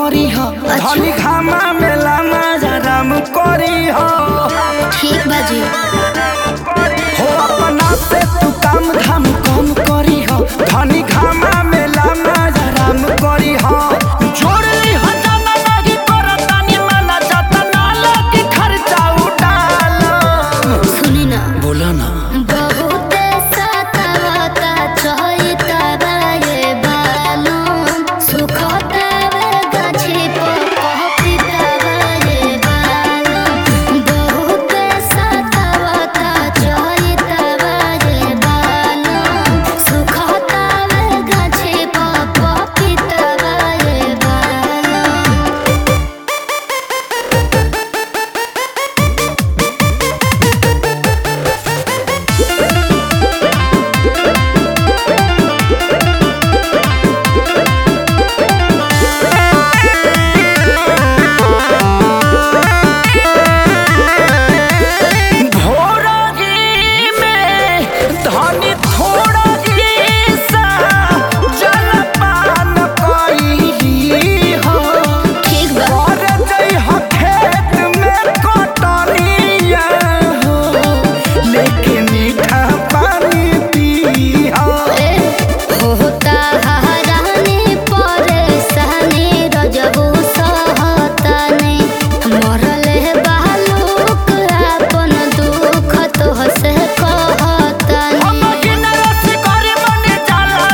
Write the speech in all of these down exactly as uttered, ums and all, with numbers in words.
करी हो धनी घामा मेला राम करी हो। ठीक बाजी हो अपना से तू काम धाम कम करी हो धनी घामा मेला राम करी हो। जोड़ली हो जाना लगी करतानी माना जाता नाला की खर्चा उड़ाल। सुनी ना बोला ना बहुत सतावता चहिता बाये बालू सुखता वे गाछी पर कहता बाये बालू बहुत सतावता चहिता बाये बालू सुखता वे गाछी पर कहता बाये बालू।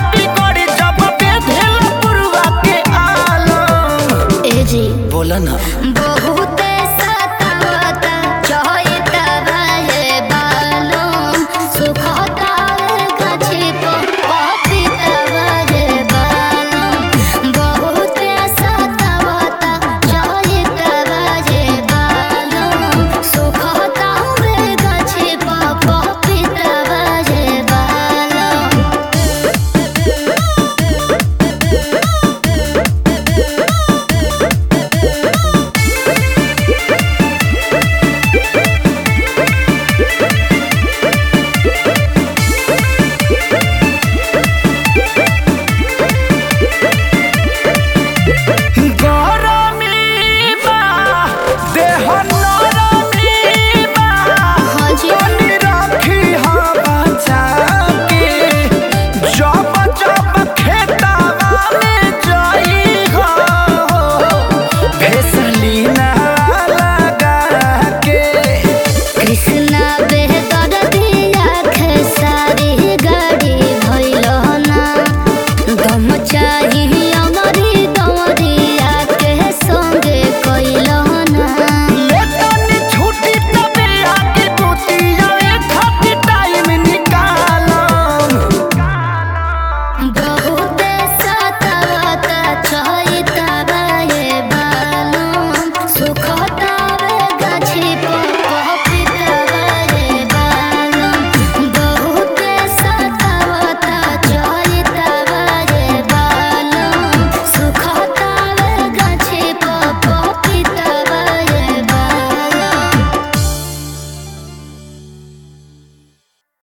बोला ना।